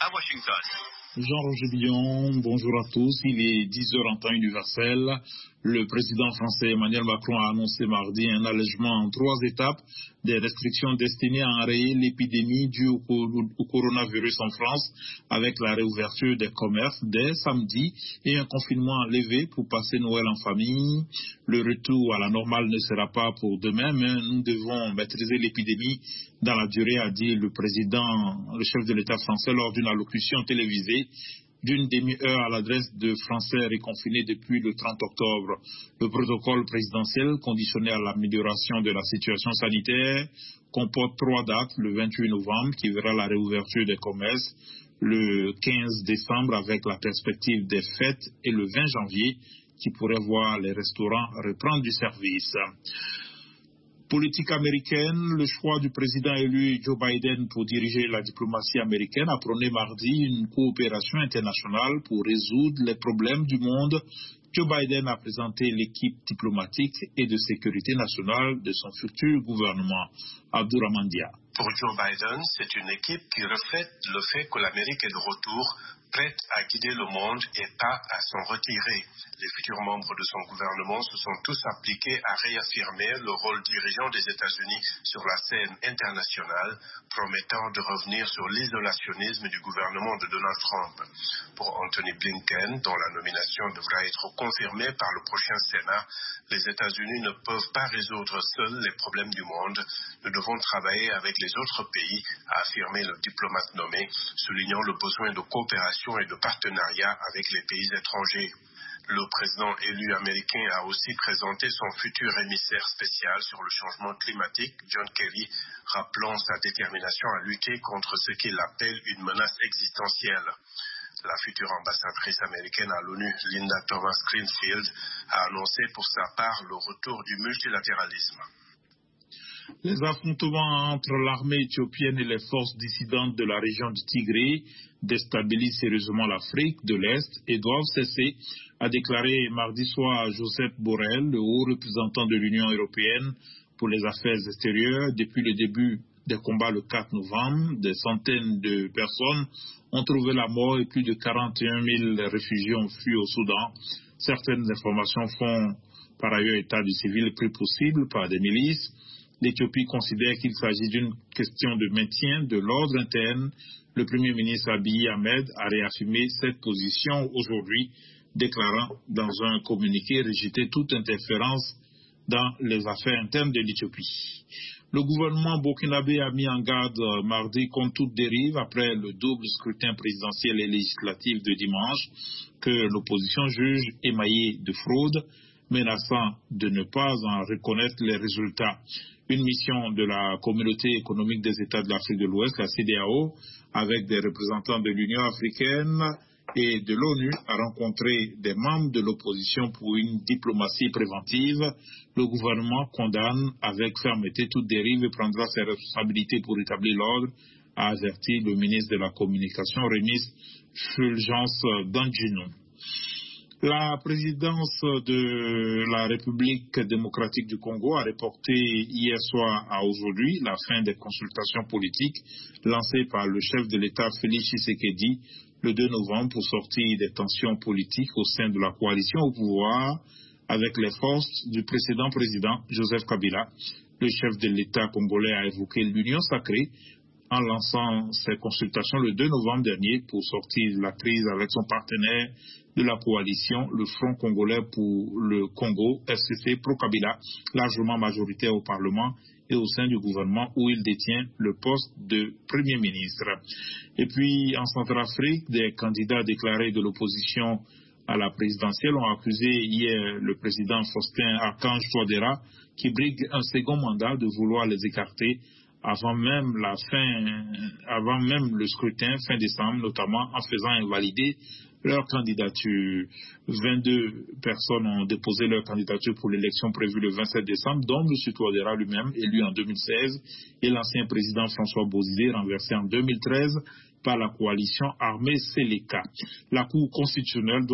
à Washington. Jean-Roger Billon, bonjour à tous. Il est 10h en temps universel. Le président français Emmanuel Macron a annoncé mardi un allègement en 3 étapes des restrictions destinées à enrayer l'épidémie due au coronavirus en France, avec la réouverture des commerces dès samedi et un confinement levé pour passer Noël en famille. Le retour à la normale ne sera pas pour demain, mais nous devons maîtriser l'épidémie dans la durée, a dit le chef de l'État français lors d'une allocution télévisée d'une demi-heure à l'adresse de Français reconfinés depuis le 30 octobre. Le protocole présidentiel, conditionné à l'amélioration de la situation sanitaire, comporte 3 dates: le 28 novembre, qui verra la réouverture des commerces, le 15 décembre, avec la perspective des fêtes, et le 20 janvier, qui pourrait voir les restaurants reprendre du service. Politique américaine, le choix du président élu Joe Biden pour diriger la diplomatie américaine a prôné mardi une coopération internationale pour résoudre les problèmes du monde. Joe Biden a présenté l'équipe diplomatique et de sécurité nationale de son futur gouvernement. Abdourahmane Dia. Pour Joe Biden, c'est une équipe qui reflète le fait que l'Amérique est de retour, prête à guider le monde et pas à s'en retirer. Les futurs membres de son gouvernement se sont tous appliqués à réaffirmer le rôle dirigeant des États-Unis sur la scène internationale, promettant de revenir sur l'isolationnisme du gouvernement de Donald Trump. Pour Anthony Blinken, dont la nomination devra être confirmée par le prochain Sénat, les États-Unis ne peuvent pas résoudre seuls les problèmes du monde. Nous devons travailler avec les autres pays, a affirmé le diplomate nommé, soulignant le besoin de coopération et de partenariat avec les pays étrangers. Le président élu américain a aussi présenté son futur émissaire spécial sur le changement climatique, John Kerry, rappelant sa détermination à lutter contre ce qu'il appelle une menace existentielle. La future ambassadrice américaine à l'ONU, Linda Thomas-Greenfield, a annoncé pour sa part le retour du multilatéralisme. Les affrontements entre l'armée éthiopienne et les forces dissidentes de la région du Tigré déstabilisent sérieusement l'Afrique de l'Est et doivent cesser, a déclaré mardi soir Joseph Borrell, le haut représentant de l'Union européenne pour les affaires extérieures. Depuis le début des combats le 4 novembre, des centaines de personnes ont trouvé la mort et plus de 41 000 réfugiés ont fui au Soudan. Certaines informations font par ailleurs état du civil pris possible par des milices. L'Éthiopie considère qu'il s'agit d'une question de maintien de l'ordre interne. Le Premier ministre Abiy Ahmed a réaffirmé cette position aujourd'hui, déclarant dans un communiqué rejeter toute interférence dans les affaires internes de l'Éthiopie. Le gouvernement burkinabé a mis en garde mardi contre toute dérive après le double scrutin présidentiel et législatif de dimanche que l'opposition juge émaillé de fraude, menaçant de ne pas en reconnaître les résultats. Une mission de la Communauté économique des États de l'Afrique de l'Ouest, la CEDEAO, avec des représentants de l'Union africaine et de l'ONU, a rencontré des membres de l'opposition pour une diplomatie préventive. Le gouvernement condamne avec fermeté toute dérive et prendra ses responsabilités pour établir l'ordre, a averti le ministre de la Communication, Rémi Fulgence Danjinu. La présidence de la République démocratique du Congo a reporté hier soir à aujourd'hui la fin des consultations politiques lancées par le chef de l'État Félix Tshisekedi le 2 novembre pour sortir des tensions politiques au sein de la coalition au pouvoir avec les forces du précédent président Joseph Kabila. Le chef de l'État congolais a évoqué l'union sacrée en lançant ses consultations le 2 novembre dernier pour sortir de la crise avec son partenaire de la coalition, le Front congolais pour le Congo, FCC pro-Kabila, largement majoritaire au Parlement et au sein du gouvernement où il détient le poste de Premier ministre. Et puis, en Centrafrique, des candidats déclarés de l'opposition à la présidentielle ont accusé hier le président Faustin Archange Touadéra, qui brigue un second mandat, de vouloir les écarter avant même le scrutin fin décembre, notamment en faisant invalider leur candidature. 22 personnes ont déposé leur candidature pour l'élection prévue le 27 décembre, dont M. Touadéra lui-même, élu en 2016, et l'ancien président François Bozizé, renversé en 2013 par la coalition armée Séléka. La Cour constitutionnelle